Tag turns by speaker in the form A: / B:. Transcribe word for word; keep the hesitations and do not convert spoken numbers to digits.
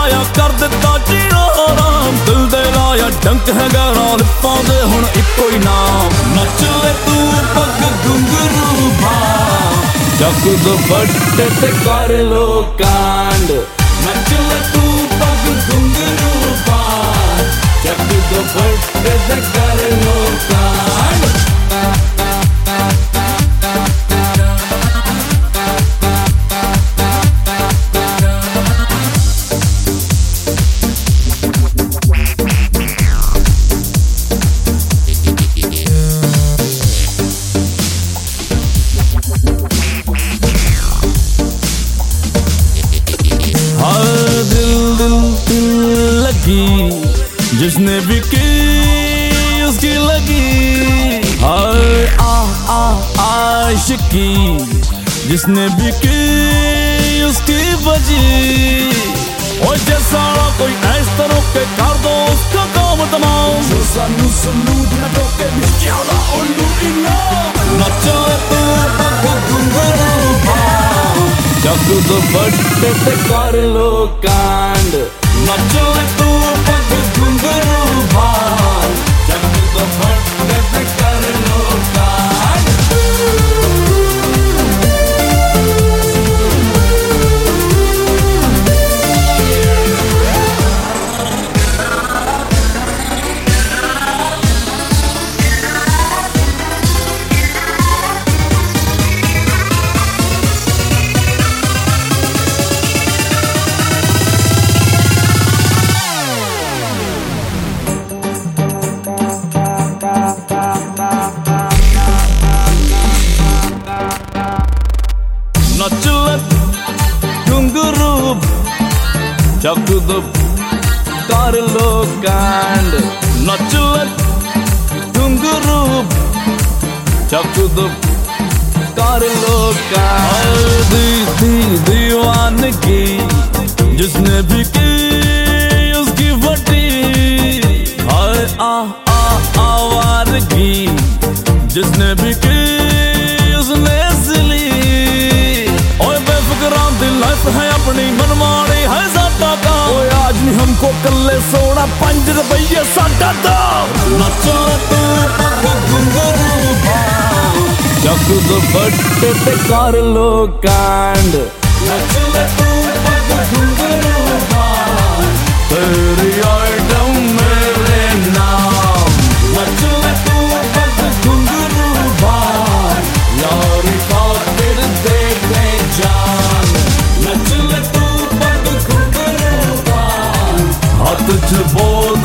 A: लाया कर दिता जीना हराम, दिल दे लाया डंक है गैरा लिप्पां दे हुण इक्को ही नाम। नच ले तू पग घुंघरू भां, चक दुपट्टे ते कर लो कांड। नच ले तू पग घुंघरू भां, चक दुपट्टे ते कर लो कांड। जिसने भी की उसकी लगी, हाय आ आ आशिकी जिसने भी की उसकी बजी। और जैसा कोई इस तरह के कर दो उसका काम तमाम, जो सानू सलूट न टोके मिस्टियां दा उल्लू इनाम। नच तू पग घुंघरू भां, चक दुपट्टे ते कर लो कांड। नच तू पग घुंघरू भां, चक दुपट्टे ते कर लो कांड। नच ले घुंघरू चक दो कर लो कांड। नच ले घुंघरू चक दो कर लो कांड। दी दी दीवानगी जिसने भी की उसकी फटी, हाय आ आ आवारगी जिसने भी की उसने सिली। लाइफ है अपनी मनमानी है साडा काम, ओए आज नहीं हमको कल्ले सोना पंज रुपये साडा दाम। नच तू पग घुंघरू भां, चक दुपट्टे ते कर लो कांड। नच ले तू पग घुंघरू भां, तेरी आइटम मेरे नाम। नच ले तू पग घुंघरू भां, यारी खातिर दे दे जान। नच ले तू पग घुंघरू भां, हाथ च बोल